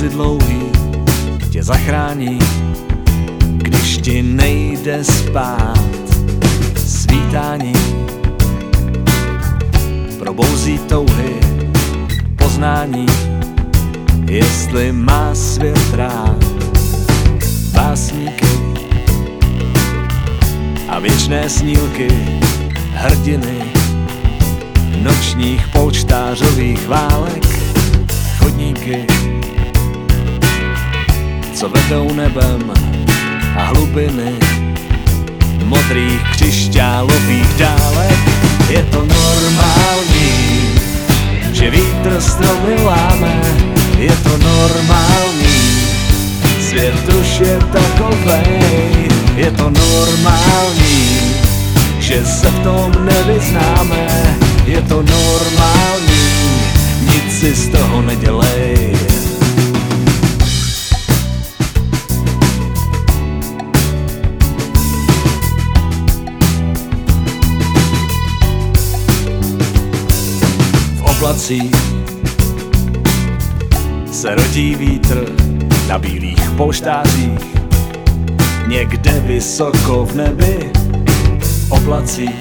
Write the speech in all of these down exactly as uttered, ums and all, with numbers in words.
noci dlouhý tě zachrání, když ti nejde spát. Svítání probouzí touhy, poznání, jestli má svět rád. Básníky a věčné snílky, hrdiny nočních polštářových válek, chodníky, co vedou nebem a hlubiny modrých křišťálových dálek. Je to normální, že vítr stromy láme, je to normální, svět už je takovej. Je to normální, že se v tom nevyznáme, je to normální, nic si z toho nedělej. V oblacích se rodí vítr na bílých polštářích, někde vysoko v nebi. V oblacích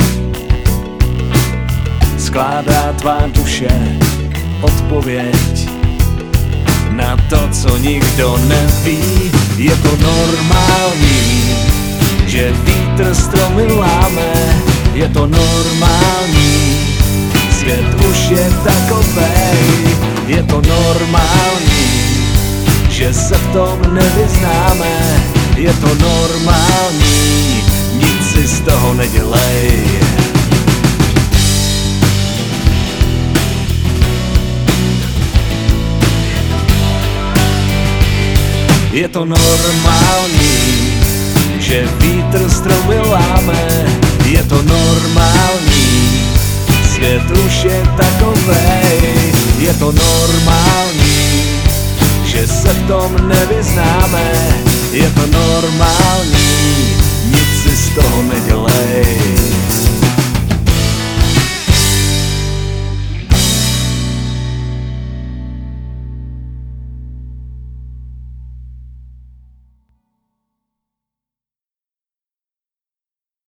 skládá tvá duše odpověď na to, co nikdo neví. Je to normální, že vítr stromy láme, je to normální, svět už je takovej. Je to normální, že se v tom nevyznáme, je to normální, nic si z toho nedělej. Je to normální, že vítr stromy láme, je to normální, svět už je takovej. Je to normální, že se v tom nevyznáme, je to normální, nic si z toho nedělej.